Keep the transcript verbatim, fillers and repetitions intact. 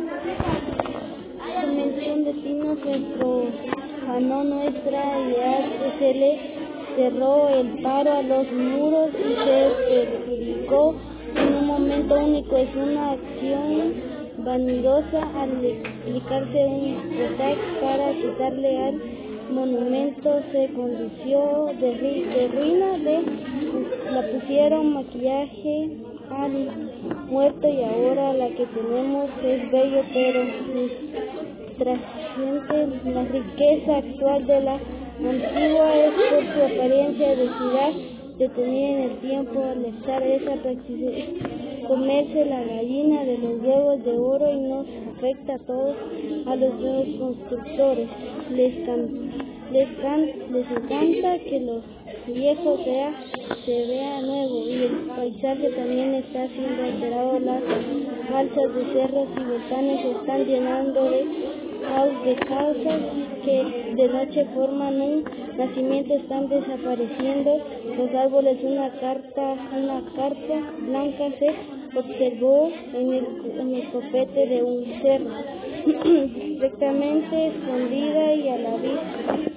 Convención de pinos se profanó nuestra ideal, se le cerró el paro a los muros y se perjudicó en un momento único. Es una acción vanidosa al explicarse un pretext para quitarle al monumento, se condució de, de ruina, le la pusieron maquillaje al muerto y ahora la que tenemos es bello pero trasciende. La riqueza actual de la antigua es por su apariencia de ciudad detenida en el tiempo. Al echar esa práctica comerse la gallina de los huevos de oro y nos afecta a todos, a los nuevos constructores. Les, can, les, can, les encanta que los viejos sea, se vea nuevo y el paisaje también está siendo alterado. Las balsas de cerros y volcanes se están llenando de caos de casas que de noche forman un nacimiento, están desapareciendo los árboles. Una carta, una carta blanca se observó en el, en el copete de un cerro, perfectamente escondida y a la vista.